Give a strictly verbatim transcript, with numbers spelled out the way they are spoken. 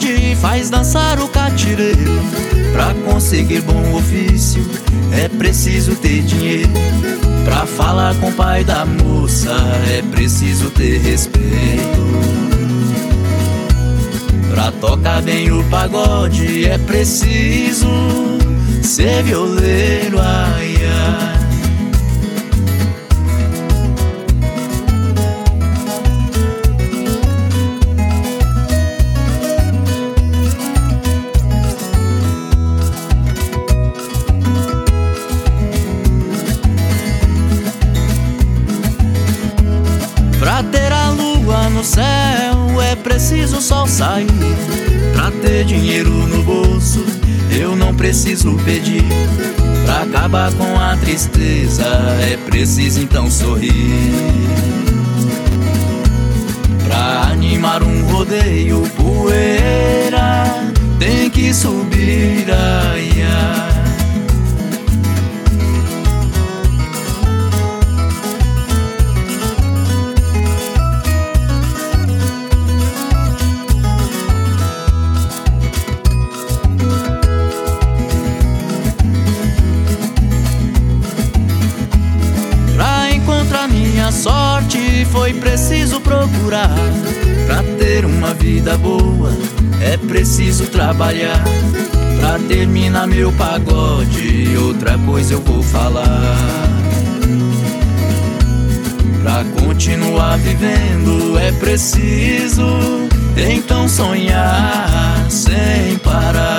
pagode faz dançar o catireiro. Pra conseguir bom ofício é preciso ter dinheiro. Pra falar com o pai da moça é preciso ter respeito. Pra tocar bem o pagode é preciso ser violeiro, ai, ai. Pra ter a lua no céu é preciso o sol sair. Pra ter dinheiro no bolso eu não preciso pedir. Pra acabar com a tristeza é preciso então sorrir. Pra animar um rodeio, poeira tem que subir, ai, ai. Minha sorte foi preciso procurar. Pra ter uma vida boa é preciso trabalhar. Pra terminar meu pagode outra coisa eu vou falar. Pra continuar vivendo é preciso então sonhar sem parar.